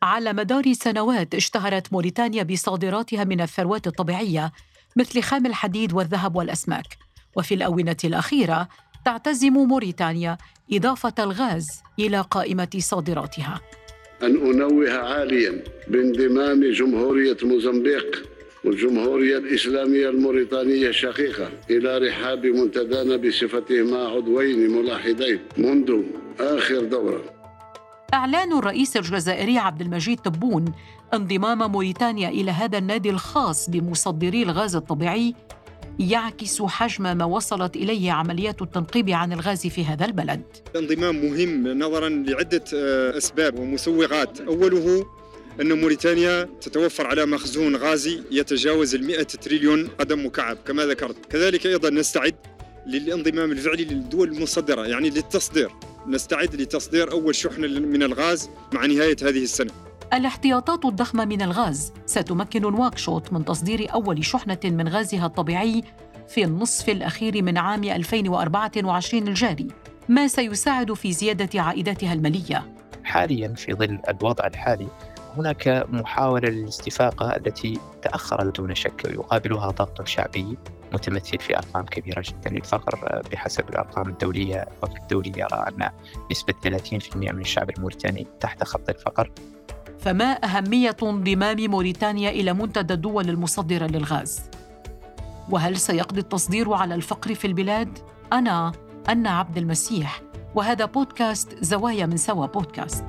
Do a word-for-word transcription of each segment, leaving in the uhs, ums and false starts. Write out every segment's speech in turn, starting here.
على مدار سنوات اشتهرت موريتانيا بصادراتها من الثروات الطبيعية مثل خام الحديد والذهب والأسماك، وفي الآونة الأخيرة تعتزم موريتانيا إضافة الغاز إلى قائمة صادراتها. أن أنوه عالياً بانضمام جمهورية موزمبيق والجمهورية الإسلامية الموريتانية الشقيقة إلى رحاب منتدانا بصفتهما عضوين ملاحظين منذ آخر دورة. إعلان الرئيس الجزائري عبد المجيد تبون انضمام موريتانيا إلى هذا النادي الخاص بمصدري الغاز الطبيعي يعكس حجم ما وصلت إليه عمليات التنقيب عن الغاز في هذا البلد. الانضمام مهم نظراً لعدة أسباب ومسوغات. أوله أن موريتانيا تتوفر على مخزون غازي يتجاوز المئة تريليون قدم مكعب كما ذكرت. كذلك أيضاً نستعد للانضمام الفعلي للدول المصدرة، يعني للتصدير، نستعد لتصدير أول شحنة من الغاز مع نهاية هذه السنة. الاحتياطات الضخمة من الغاز ستمكن نواكشوط من تصدير أول شحنة من غازها الطبيعي في النصف الأخير من عام ألفين وأربعة وعشرين الجاري، ما سيساعد في زيادة عائداتها المالية. حالياً في ظل الوضع الحالي هناك محاولة للاستفاقة التي تأخرت دون شك، يقابلها ضغط شعبي متمثل في أرقام كبيرة جدا للفقر. بحسب الأرقام الدولية، الوفد الدولي يرى أن نسبة ثلاثين بالمئة من الشعب الموريتاني تحت خط الفقر. فما أهمية انضمام موريتانيا إلى منتدى الدول المصدرة للغاز؟ وهل سيقضي التصدير على الفقر في البلاد؟ أنا أنا عبد المسيح، وهذا بودكاست زوايا من سوا بودكاست.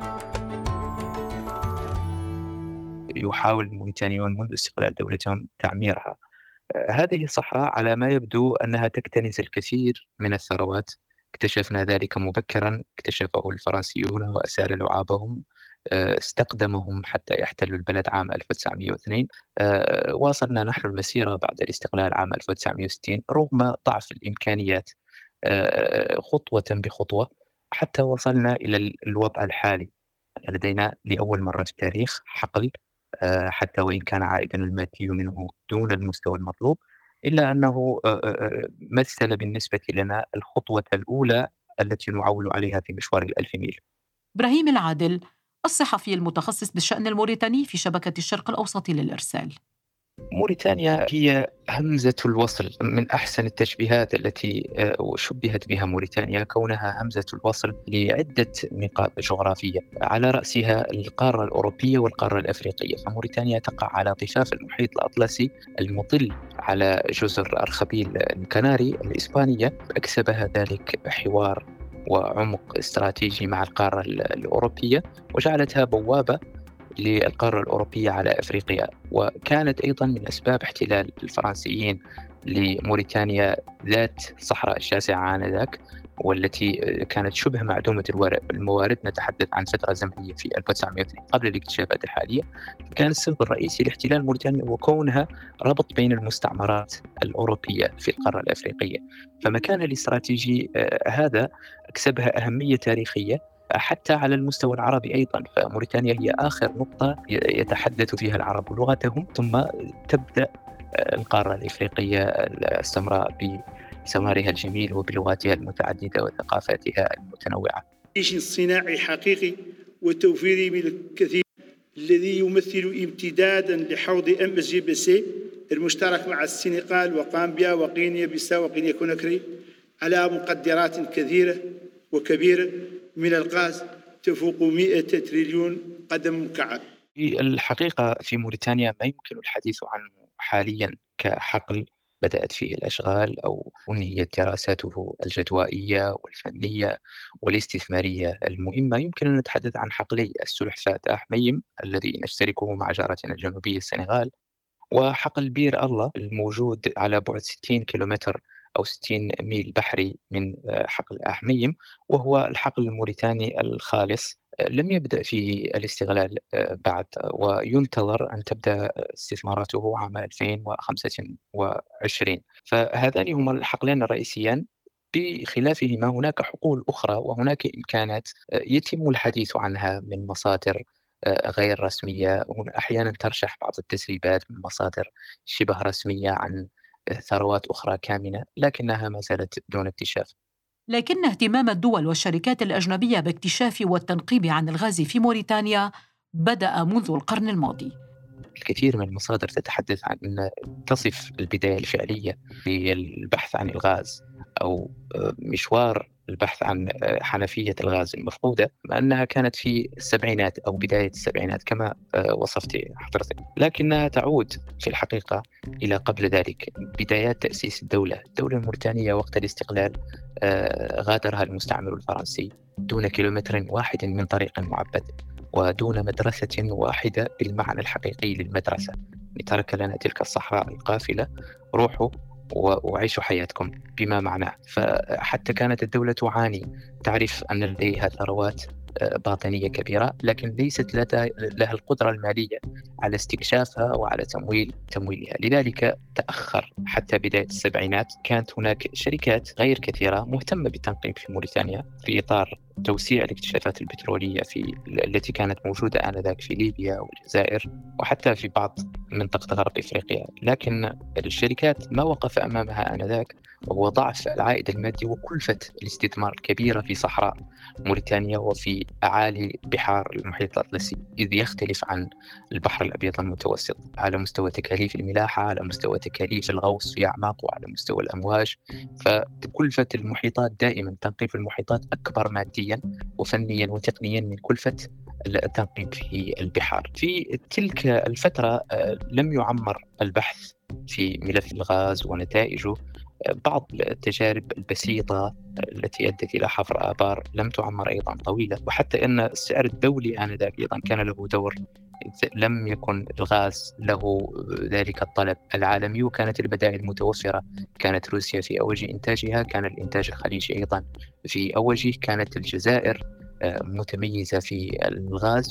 يحاول الموريتانيون منذ استقلال دولتهم تعميرها. هذه الصحراء على ما يبدو أنها تكتنز الكثير من الثروات. اكتشفنا ذلك مبكرا، اكتشفه الفرنسيون وأسال لعابهم، استقدمهم حتى يحتلوا البلد عام ألف وتسعمئة واثنين. واصلنا نحن المسيرة بعد الاستقلال عام ألف وتسعمئة وستين رغم ضعف الإمكانيات، خطوة بخطوة حتى وصلنا إلى الوضع الحالي. لدينا لأول مرة في التاريخ حقل، حتى وإن كان عائدا المادي منه دون المستوى المطلوب، إلا أنه مثل بالنسبة لنا الخطوة الأولى التي نعول عليها في مشوار الألف ميل. إبراهيم العادل، الصحفي المتخصص بالشأن الموريتاني في شبكة الشرق الأوسط للإرسال. موريتانيا هي همزة الوصل، من أحسن التشبيهات التي شبهت بها موريتانيا، كونها همزة الوصل لعدة نقاط جغرافية، على رأسها القارة الأوروبية والقارة الأفريقية. فموريتانيا تقع على ضفاف المحيط الأطلسي المطل على جزر أرخبيل الكناري الإسبانية، أكسبها ذلك حوار وعمق استراتيجي مع القارة الأوروبية، وجعلتها بوابة للقارة الأوروبية على أفريقيا. وكانت أيضا من أسباب احتلال الفرنسيين لموريتانيا ذات الصحراء الشاسعة آنذاك، والتي كانت شبه معدومة الموارد. نتحدث عن فترة زمنية في ألف وتسعمئة واثنين قبل الاكتشافات الحالية. كان السبب الرئيسي لاحتلال موريتانيا وكونها ربط بين المستعمرات الأوروبية في القارة الأفريقية. فمكان الاستراتيجي هذا أكسبها أهمية تاريخية حتى على المستوى العربي أيضا. فموريتانيا هي آخر نقطة يتحدث فيها العرب لغتهم، ثم تبدأ القارة الإفريقية السمراء بسمارها الجميل وبلغاتها المتعددة وثقافاتها المتنوعة. جيش صناعي حقيقي وتوفير من الكثير الذي يمثل امتدادا لحوض ام اس جي بي سي المشترك مع السنغال وغامبيا وغينيا بيساو وغينيا كوناكري على مقدرات كثيرة وكبيرة من الغاز تفوق مئة تريليون قدم مكعب. الحقيقة في موريتانيا ما يمكن الحديث عنه حاليا كحقل بدأت فيه الأشغال أو أنهيت دراساته الجدوائية والفنية والاستثمارية المهمة. يمكن أن نتحدث عن حقلي السلحفاة أحميم الذي نشتركه مع جارتنا الجنوبية السنغال، وحقل بير الله الموجود على بعد ستين كيلومتر أو ستين ميل بحري من حقل أحميم، وهو الحقل الموريتاني الخالص. لم يبدأ فيه الاستغلال بعد، وينتظر أن تبدأ استثماراته عام ألفين وخمسة وعشرين. فهذان هما الحقلين الرئيسيان. بخلافهما هناك حقول أخرى وهناك إمكانات يتم الحديث عنها من مصادر غير رسمية، أحيانا ترشح بعض التسريبات من مصادر شبه رسمية عن ثروات أخرى كامنة، لكنها ما زالت دون اكتشاف. لكن اهتمام الدول والشركات الأجنبية باكتشاف والتنقيب عن الغاز في موريتانيا بدأ منذ القرن الماضي. الكثير من المصادر تتحدث عن أن تصف البداية الفعلية للبحث عن الغاز أو مشوار البحث عن حنفية الغاز المفقودة أنها كانت في السبعينات أو بداية السبعينات كما وصفت حضرتك، لكنها تعود في الحقيقة إلى قبل ذلك. بدايات تأسيس الدولة الدولة الموريتانية وقت الاستقلال غادرها المستعمر الفرنسي دون كيلومتر واحد من طريق معبد ودون مدرسة واحدة بالمعنى الحقيقي للمدرسة. ترك لنا تلك الصحراء القافلة، روحوا وعيشوا حياتكم بما معناه. فحتى كانت الدولة تعاني، تعرف أن لديها ثروات باطنية كبيرة، لكن ليست لها القدرة المالية على استكشافها وعلى تمويل تمويلها. لذلك تأخر حتى بداية السبعينات. كانت هناك شركات غير كثيرة مهتمة بالتنقيب في موريتانيا في إطار توسيع الاكتشافات البترولية في التي كانت موجودة آنذاك في ليبيا والجزائر وحتى في بعض منطقة غرب إفريقيا، لكن الشركات ما وقف أمامها آنذاك وهو ضعف العائد المادي وكلفة الاستثمار الكبيرة في صحراء موريتانيا وفي أعالي بحار المحيط الأطلسي، إذ يختلف عن البحر الأبيض المتوسط على مستوى تكاليف الملاحة، على مستوى تكاليف الغوص في أعماق، وعلى مستوى الأمواج. فكلفة المحيطات دائما، تنقيب المحيطات أكبر ماديا وفنيا وتقنيا من كلفة التنقيب في البحار. في تلك الفترة لم يعمر البحث في ملف الغاز ونتائجه. بعض التجارب البسيطة التي أدت إلى حفر آبار لم تعمر أيضا طويلة، وحتى أن السعر الدولي آنذاك أيضا كان له دور. لم يكن الغاز له ذلك الطلب العالمي وكانت البدائل متوفرة. كانت روسيا في أوج إنتاجها، كان الإنتاج الخليجي أيضا في أوجه، كانت الجزائر متميزة في الغاز.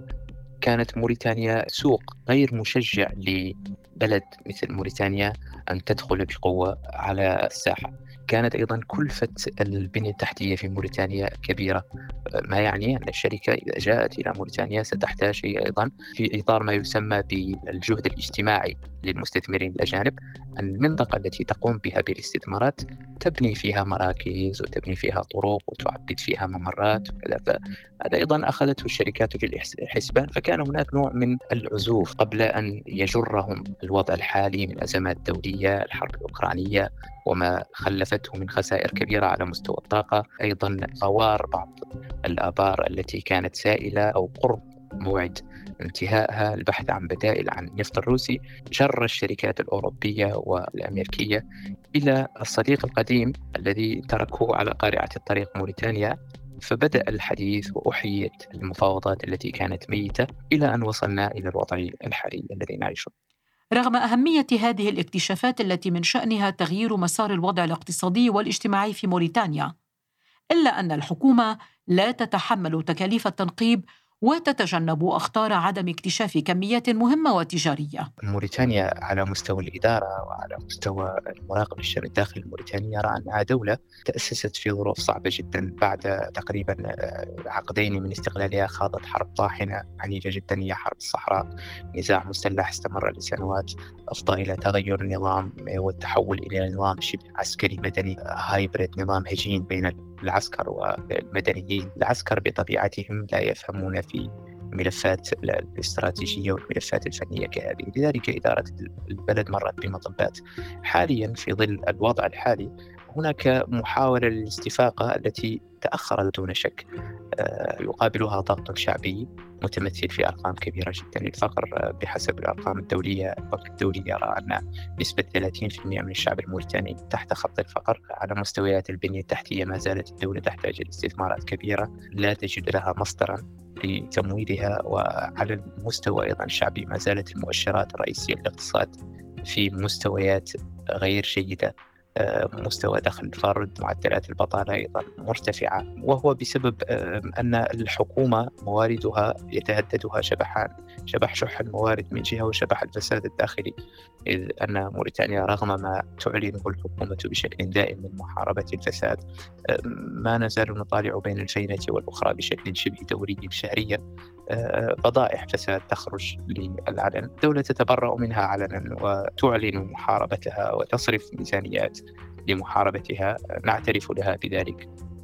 فكانت موريتانيا سوق غير مشجع لبلد مثل موريتانيا أن تدخل بقوة على الساحة. كانت أيضا كلفة البنية التحتية في موريتانيا كبيرة، ما يعني أن الشركة إذا جاءت إلى موريتانيا ستحتاج أيضا في إطار ما يسمى بالجهد الاجتماعي للمستثمرين الأجانب المنطقة التي تقوم بها بالاستثمارات تبني فيها مراكز وتبني فيها طرق وتعبد فيها ممرات وكذا. فهذا أيضا أخذته الشركات في الحسبان. فكان هناك نوع من العزوف قبل أن يجرهم الوضع الحالي من أزمات دولية، الحرب الأوكرانية وما خلفته من خسائر كبيرة على مستوى الطاقة. أيضا غوار بعض الآبار التي كانت سائلة أو قرب موعد انتهائها، البحث عن بدائل عن النفط الروسي، جر الشركات الأوروبية والأمريكية إلى الصديق القديم الذي تركوه على قارعة الطريق موريتانيا. فبدأ الحديث وأحيت المفاوضات التي كانت ميتة إلى أن وصلنا إلى الوضع الحالي الذي نعيشه. رغم أهمية هذه الاكتشافات التي من شأنها تغيير مسار الوضع الاقتصادي والاجتماعي في موريتانيا، إلا أن الحكومة لا تتحمل تكاليف التنقيب وتتجنب أخطار عدم اكتشاف كميات مهمة وتجارية. موريتانيا على مستوى الإدارة وعلى مستوى المراقب الشأن الداخلي الموريتاني يرى أنها دولة تأسست في ظروف صعبة جدا. بعد تقريبا عقدين من استقلالها خاضت حرب طاحنة عنيفة جدا، هي حرب الصحراء، نزاع مسلح استمر لسنوات أفضى إلى تغير النظام والتحول إلى نظام شبه عسكري مدني هايبريد، نظام هجين بين العسكر والمدنيين. العسكر بطبيعتهم لا يفهمون في ملفات الاستراتيجية والملفات الفنية كهذه، لذلك إدارة البلد مرت بمطبات. حاليا في ظل الوضع الحالي هناك محاولة للاستفاقة التي تأخرت دون شك، يقابلها ضغط شعبي متمثل في أرقام كبيرة جدا للفقر. بحسب الأرقام الدولية، البنك الدولي يرى أن نسبة ثلاثين بالمئة من الشعب الموريتاني تحت خط الفقر. على مستويات البنية التحتية ما زالت الدولة تحتاج إلى استثمارات كبيرة لا تجد لها مصدرا لتمويلها. وعلى المستوى أيضا الشعبي ما زالت المؤشرات الرئيسية للاقتصاد في مستويات غير جيدة، مستوى دخل الفرد، معدلات البطالة أيضا مرتفعة، وهو بسبب أن الحكومة مواردها يتهددها شبحان، شبح شح الموارد من جهة وشبح الفساد الداخلي، إذ أن موريتانيا رغم ما تعلنه الحكومة بشكل دائم من محاربة الفساد ما نزال نطالع بين الفينة والأخرى بشكل شبه دوري شهريا بضائح فساد تخرج للعلن. الدولة تتبرأ منها علنا وتعلن محاربتها وتصرف ميزانيات لمحاربتها، نعترف لها بذلك.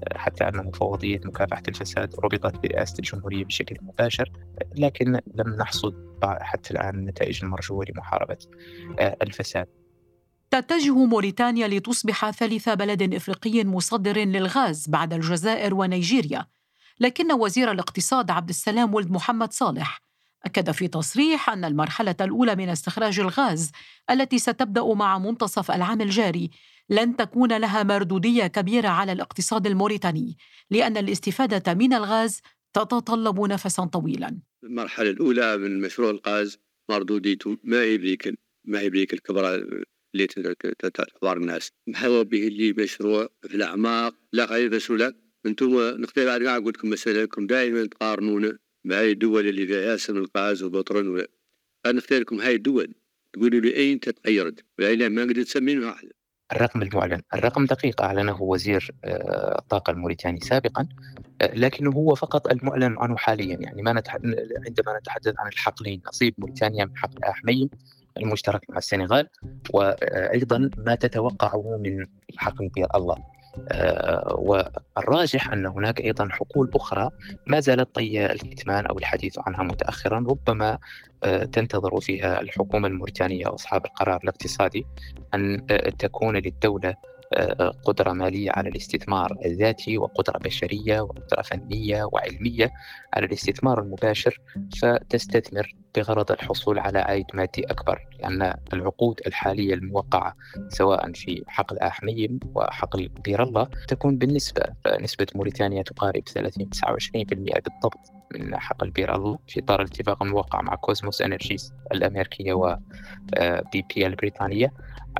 حتى أن مفوضية مكافحة الفساد ربطت برئاسة الجمهورية بشكل مباشر، لكن لم نحصد حتى الآن النتائج المرجوة لمحاربة الفساد. تتجه موريتانيا لتصبح ثالث بلد إفريقي مصدر للغاز بعد الجزائر ونيجيريا، لكن وزير الاقتصاد عبد السلام ولد محمد صالح أكد في تصريح أن المرحلة الأولى من استخراج الغاز التي ستبدأ مع منتصف العام الجاري لن تكون لها مردودية كبيرة على الاقتصاد الموريتاني، لأن الاستفادة من الغاز تتطلب نفسا طويلا. المرحلة الأولى من مشروع الغاز مردوديته ما يبريك ما يبريك الكبرى اللي تتعبر الناس محاول به اللي مشروع في الأعماق لا غير مسؤولة. انتم نقدر على قاعد أقول لكم مسألة دائما تقارنون مع الدول اللي فيها ياسر من الغاز والبترول. أنا نختار لكم هاي الدول تقولوا لي أين تتغيرت وإلا ما قدرت تسمين واحد. الرقم المعلن الرقم دقيق أعلنه وزير الطاقة الموريتاني سابقا، لكنه هو فقط المعلن عنه حاليا. يعني ما نتح... عندما نتحدث عن الحقلين، نصيب موريتانيا من حقل أحمي المشترك مع السنغال، وأيضا ما تتوقعه من حقل بير الله. آه والراجح أن هناك أيضا حقول أخرى ما زالت طي الكتمان أو الحديث عنها متأخرا، ربما آه تنتظر فيها الحكومة الموريتانية وأصحاب القرار الاقتصادي أن آه تكون للدولة آه قدرة مالية على الاستثمار الذاتي، وقدرة بشرية، وقدرة فنية وعلمية على الاستثمار المباشر، فتستثمر بغرض الحصول على عائد مادي أكبر. لأن العقود الحالية الموقعة سواء في حقل أحميم وحقل بير الله تكون بالنسبة نسبة موريتانيا تقارب ثلاثين تسعة وعشرين بالمئة بالضبط من حقل بير الله في إطار الاتفاق الموقع مع كوزموس إنرجيز الأمريكية وبي بي البريطانية،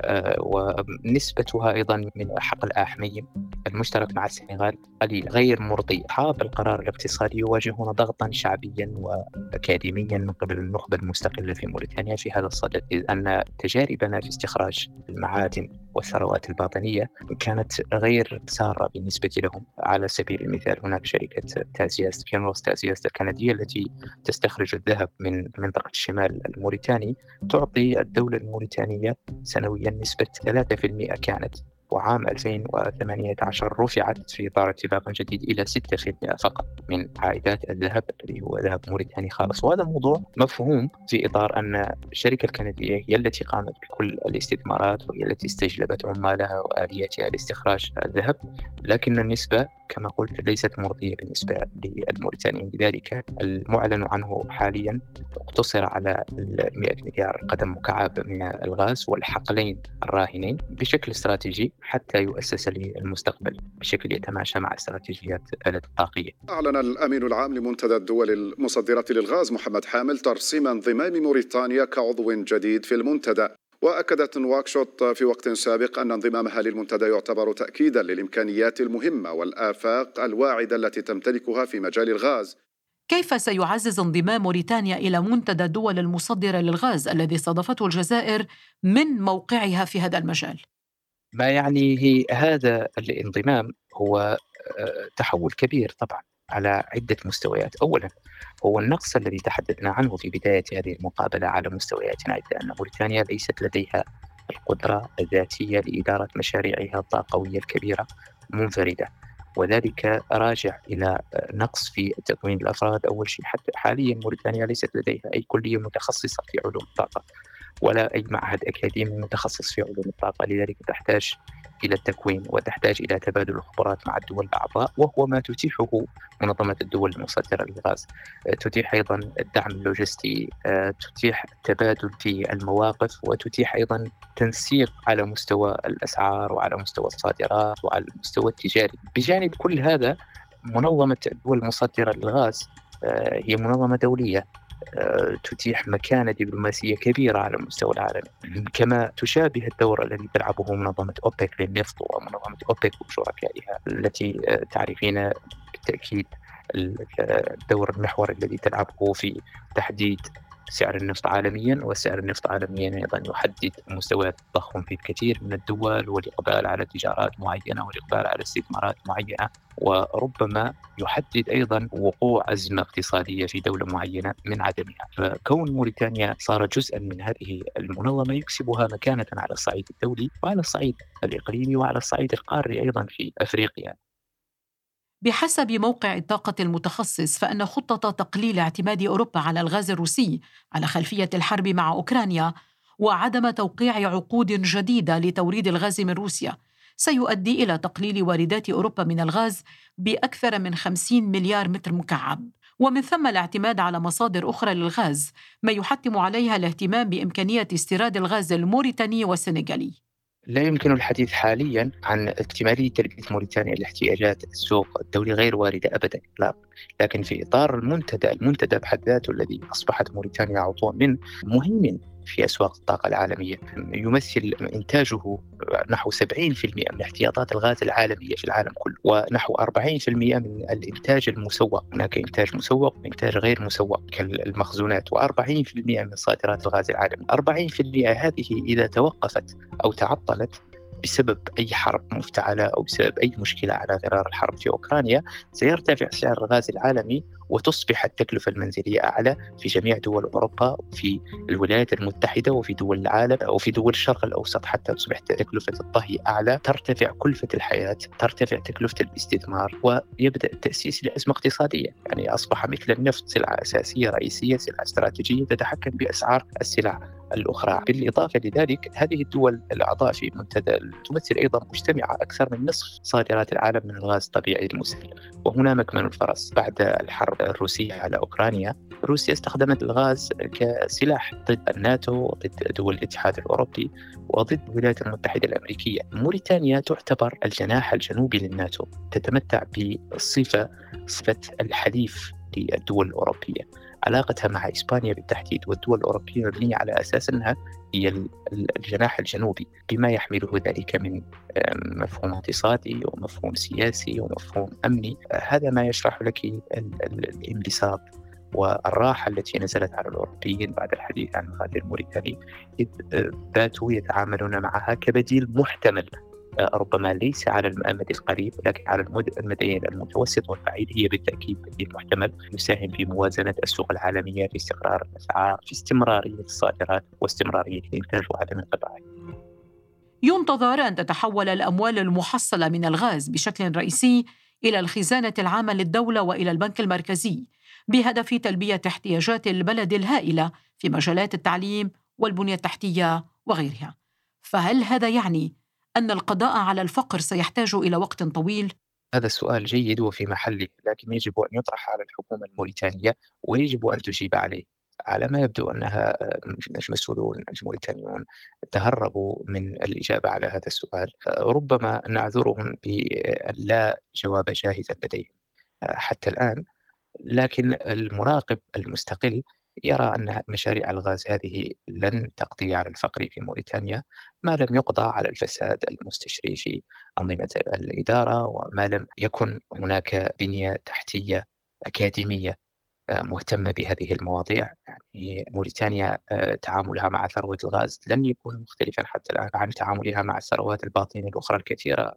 ونسبتها أيضا من حقل أحميم المشترك مع السنغال قليل غير مرضي. أصحاب القرار الاقتصادي يواجهون ضغطا شعبيا وأكاديميا من قبل النخبة المستقلة في موريتانيا في هذا الصدد، إذ أن تجاربنا في استخراج المعادن والثروات الباطنية كانت غير سارة بالنسبة لهم. على سبيل المثال هناك شركة تازياس كينوس تازياس الكندية التي تستخرج الذهب من منطقة الشمال الموريتاني تعطي الدولة الموريتانية سنويا نسبة ثلاثة بالمئة كانت، وعام ألفين وثمانية عشر رفعت في إطار اتفاق جديد إلى ستة بالمئة فقط من عائدات الذهب الذي هو ذهب موريتاني خالص. وهذا الموضوع مفهوم في إطار أن الشركة الكندية هي التي قامت بكل الاستثمارات وهي التي استجلبت عمالها وآلياتها لاستخراج الذهب، لكن النسبة كما قلت ليست مرضية بالنسبة للموريتانيين. لذلك المعلن عنه حاليا اقتصر على مئة مليار قدم مكعب من الغاز والحقلين الراهنين بشكل استراتيجي حتى يؤسس للمستقبل بشكل يتماشى مع استراتيجيات الطاقية. أعلن الأمين العام لمنتدى الدول المصدرة للغاز محمد حامل ترسيم انضمام موريتانيا كعضو جديد في المنتدى، وأكدت نواكشوط في وقت سابق أن انضمامها للمنتدى يعتبر تأكيدا للإمكانيات المهمة والآفاق الواعدة التي تمتلكها في مجال الغاز. كيف سيعزز انضمام موريتانيا إلى منتدى الدول المصدرة للغاز الذي استضافته الجزائر من موقعها في هذا المجال؟ ما يعنيه هذا الانضمام هو تحول كبير طبعا على عدة مستويات. أولا هو النقص الذي تحدثنا عنه في بداية هذه المقابلة على مستويات عدة، أن موريتانيا ليست لديها القدرة الذاتية لإدارة مشاريعها الطاقوية الكبيرة منفردة، وذلك راجع إلى نقص في تكوين الأفراد. أول شيء حتى حاليا موريتانيا ليست لديها أي كلية متخصصة في علوم الطاقة ولا أي معهد أكاديمي متخصص في علوم الطاقة، لذلك تحتاج إلى التكوين وتحتاج إلى تبادل الخبرات مع الدول الأعضاء، وهو ما تتيحه منظمة الدول المصدرة للغاز. تتيح أيضا الدعم اللوجستي، تتيح التبادل في المواقف، وتتيح أيضا تنسيق على مستوى الأسعار وعلى مستوى الصادرات وعلى المستوى التجاري. بجانب كل هذا منظمة الدول المصدرة للغاز هي منظمة دولية تتيح مكانة دبلوماسية كبيرة على مستوى العالم، كما تشابه الدور الذي تلعبه منظمة أوبك للنفط ومنظمة أوبك وشركائها التي تعرفين بالتأكيد الدور المحوري الذي تلعبه في تحديد سعر النفط عالميا، وسعر النفط عالميا أيضا يحدد مستويات التضخم في الكثير من الدول والإقبال على تجارات معينة والإقبال على استثمارات معينة، وربما يحدد أيضا وقوع أزمة اقتصادية في دولة معينة من عدمها. فكون موريتانيا صار جزءا من هذه المنظمة يكسبها مكانة على الصعيد الدولي وعلى الصعيد الإقليمي وعلى الصعيد القاري أيضا في أفريقيا. بحسب موقع الطاقة المتخصص، فإن خطة تقليل اعتماد أوروبا على الغاز الروسي على خلفية الحرب مع أوكرانيا وعدم توقيع عقود جديدة لتوريد الغاز من روسيا سيؤدي إلى تقليل واردات أوروبا من الغاز بأكثر من خمسين مليار متر مكعب، ومن ثم الاعتماد على مصادر أخرى للغاز، ما يحتم عليها الاهتمام بإمكانية استيراد الغاز الموريتاني والسنغالي. لا يمكن الحديث حاليا عن اكتمالية تلبية موريتانيا لاحتياجات السوق الدولي غير واردة أبدا، لا. لكن في إطار المنتدى المنتدى بحد ذاته الذي أصبحت موريتانيا عضوا منه مهم في أسواق الطاقة العالمية، يمثل إنتاجه نحو سبعين بالمئة من احتياطات الغاز العالمية في العالم كله، ونحو أربعين بالمئة من الإنتاج المسوق. هناك إنتاج مسوق وإنتاج غير مسوق كالمخزونات، وأربعين بالمئة من صادرات الغاز العالمي. أربعين بالمئة هذه إذا توقفت أو تعطلت بسبب أي حرب مفتعلة أو بسبب أي مشكلة على غرار الحرب في أوكرانيا سيرتفع سعر الغاز العالمي، وتصبح التكلفة المنزلية أعلى في جميع دول أوروبا وفي الولايات المتحدة وفي دول العالم وفي دول الشرق الأوسط، حتى تصبح تكلفة الطهي أعلى، ترتفع كلفة الحياة، ترتفع تكلفة الاستثمار، ويبدأ التأسيس لأزمة اقتصادية. يعني أصبح مثل النفط سلعة أساسية رئيسية، سلعة استراتيجية تتحكم بأسعار السلع الأخرى. بالإضافة لذلك هذه الدول الأعضاء في منتدى تمثل أيضا مجتمعة أكثر من نصف صادرات العالم من الغاز الطبيعي المسال. وهنا مكمن الفرص بعد الحرب الروسية على أوكرانيا، روسيا استخدمت الغاز كسلاح ضد الناتو وضد دول الاتحاد الأوروبي وضد الولايات المتحدة الأمريكية. موريتانيا تعتبر الجناح الجنوبي للناتو، تتمتع بصفة صفة الحليف للدول الأوروبية. علاقتها مع إسبانيا بالتحديد والدول الأوروبية مبنية على أساس أنها هي الجناح الجنوبي، بما يحمله ذلك من مفهوم اقتصادي ومفهوم سياسي ومفهوم أمني. هذا ما يشرح لك الانبساط والراحة التي نزلت على الأوروبيين بعد الحديث عن الغاز الموريتاني، إذ باتوا يتعاملون معها كبديل محتمل، ربما ليس على المدى القريب لكن على المدى المتوسط والبعيد. هي بالتأكيد بديل محتمل يساهم في موازنة السوق العالمية، في استقرار الأسعار، في استمرارية الصادرات واستمرارية الإنتاج وعدم انقطاعه. ينتظر أن تتحول الأموال المحصلة من الغاز بشكل رئيسي إلى الخزانة العامة للدولة وإلى البنك المركزي، بهدف تلبية احتياجات البلد الهائلة في مجالات التعليم والبنية التحتية وغيرها. فهل هذا يعني أن القضاء على الفقر سيحتاج إلى وقت طويل؟ هذا السؤال جيد وفي محله، لكن يجب أن يطرح على الحكومة الموريتانية ويجب أن تجيب عليه. على ما يبدو أنها المسؤولون الموريتانيون تهربوا من الإجابة على هذا السؤال، ربما نعذرهم بلا جواب جاهز لديهم حتى الآن. لكن المراقب المستقل يرى أن مشاريع الغاز هذه لن تقضي على الفقر في موريتانيا ما لم يقضى على الفساد المستشري في أنظمة الإدارة، وما لم يكن هناك بنية تحتية أكاديمية مهتمة بهذه المواضيع. يعني موريتانيا تعاملها مع ثروة الغاز لن يكون مختلفا حتى الآن عن تعاملها مع الثروات الباطنية الأخرى الكثيرة.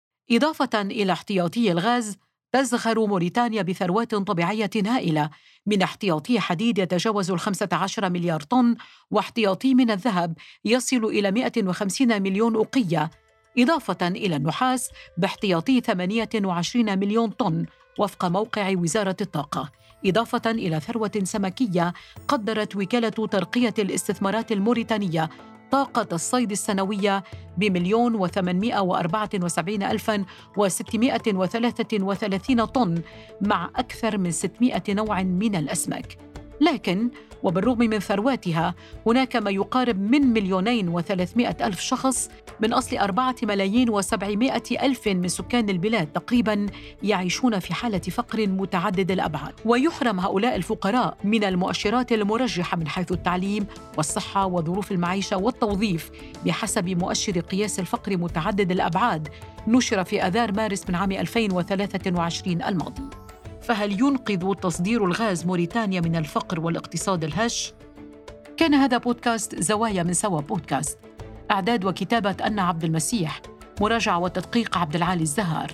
إضافة إلى احتياطي الغاز، تزخر موريتانيا بثروات طبيعية هائلة، من احتياطي حديد يتجاوز الخمسة عشر مليار طن، واحتياطي من الذهب يصل إلى مئة وخمسين مليون أوقية، إضافة إلى النحاس باحتياطي ثمانية وعشرين مليون طن وفق موقع وزارة الطاقة، إضافة إلى ثروة سمكية قدرت وكالة ترقية الاستثمارات الموريتانية طاقة الصيد السنوية بمليون وثمانمائة وأربعة وسبعين ألفاً وستمائة وثلاثة وثلاثين طن، مع أكثر من ستمائة نوع من الأسماك. لكن وبالرغم من ثرواتها، هناك ما يقارب من مليونين وثلاثمائة ألف شخص من أصل أربعة ملايين وسبعمائة ألف من سكان البلاد تقريباً يعيشون في حالة فقر متعدد الأبعاد، ويحرم هؤلاء الفقراء من المؤشرات المرجحة من حيث التعليم والصحة وظروف المعيشة والتوظيف بحسب مؤشر قياس الفقر متعدد الأبعاد نشر في آذار مارس من عام ألفين وثلاثة وعشرين الماضي. فهل ينقذ تصدير الغاز موريتانيا من الفقر والاقتصاد الهش؟ كان هذا بودكاست زوايا من سوا بودكاست، إعداد وكتابة أنا عبد المسيح، مراجعة وتدقيق عبد العالي الزهار،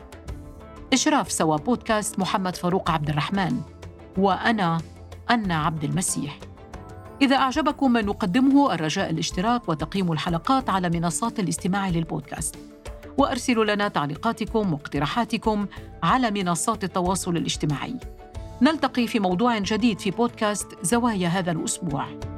إشراف سوا بودكاست محمد فاروق عبد الرحمن، وأنا أنا عبد المسيح. إذا أعجبكم ما نقدمه، الرجاء الاشتراك وتقييم الحلقات على منصات الاستماع للبودكاست، وأرسلوا لنا تعليقاتكم واقتراحاتكم على منصات التواصل الاجتماعي. نلتقي في موضوع جديد في بودكاست زوايا هذا الأسبوع.